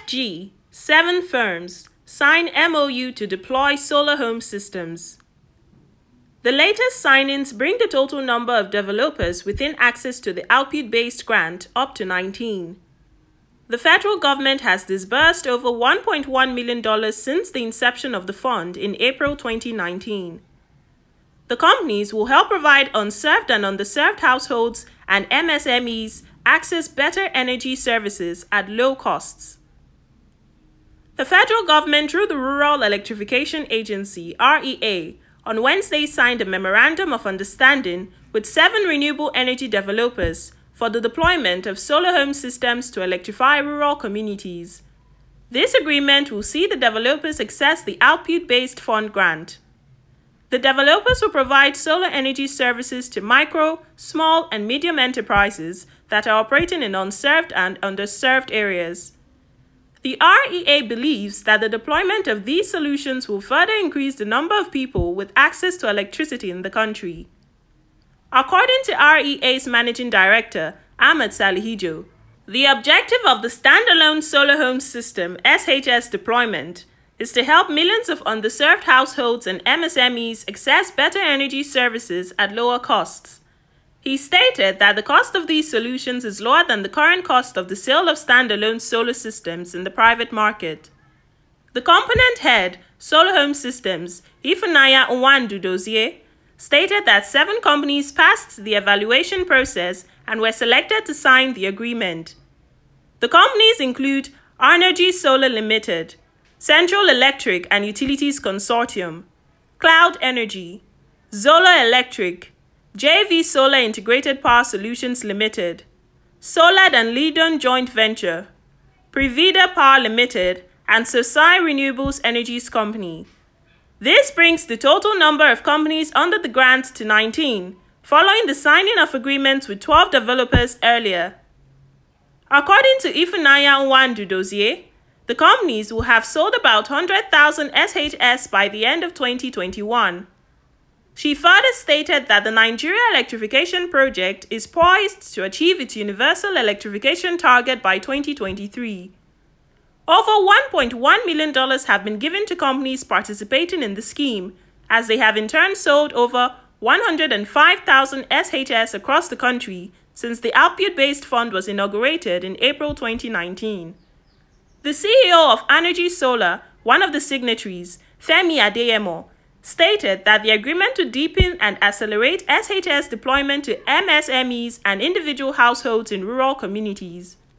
FG, 7 firms, sign MOU to deploy solar home systems. The latest signings bring the total number of developers within access to the output-based grant up to 19. The federal government has disbursed over $1.1 million since the inception of the fund in April 2019. The companies will help provide unserved and underserved households and MSMEs access better energy services at low costs. The federal government, through the Rural Electrification Agency, REA, on Wednesday signed a Memorandum of Understanding with 7 renewable energy developers for the deployment of solar home systems to electrify rural communities. This agreement will see the developers access the output-based fund grant. The developers will provide solar energy services to micro, small, and medium enterprises that are operating in unserved and underserved areas. The REA believes that the deployment of these solutions will further increase the number of people with access to electricity in the country. According to REA's Managing Director, Ahmed Salihijo, the objective of the Standalone Solar Home System (SHS) deployment is to help millions of underserved households and MSMEs access better energy services at lower costs. He stated that the cost of these solutions is lower than the current cost of the sale of standalone solar systems in the private market. The component head, Solar Home Systems, Ifunanya Nwandu-Dozie, stated that 7 companies passed the evaluation process and were selected to sign the agreement. The companies include Arnergy Solar Limited, Central Electric and Utilities Consortium, Cloud Energy, Zola Electric, JV Solar Integrated Power Solutions Limited, Solad and Lidon Joint Venture, Privida Power Limited, and Sosai Renewables Energies Company. This brings the total number of companies under the grant to 19, following the signing of agreements with 12 developers earlier. According to Ifunanya Nwandu-Dozie, the companies will have sold about 100,000 SHS by the end of 2021. She further stated that the Nigeria Electrification Project is poised to achieve its universal electrification target by 2023. Over $1.1 million have been given to companies participating in the scheme, as they have in turn sold over 105,000 SHS across the country since the output-based fund was inaugurated in April 2019. The CEO of Arnergy Solar, one of the signatories, Femi Adeyemo, stated that the agreement would deepen and accelerate SHS deployment to MSMEs and individual households in rural communities.